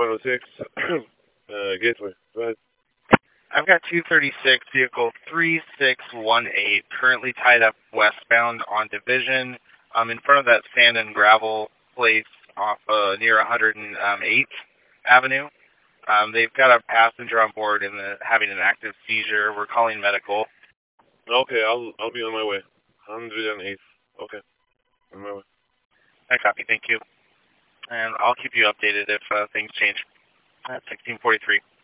106, Gateway. Go ahead. I've got 236, vehicle 3618, currently tied up westbound on Division, in front of that sand and gravel place off near 108th Avenue. They've got a passenger on board and having an active seizure. We're calling medical. Okay, I'll be on my way. 108th. Okay, on my way. I copy. Thank you. And I'll keep you updated if things change. 1643.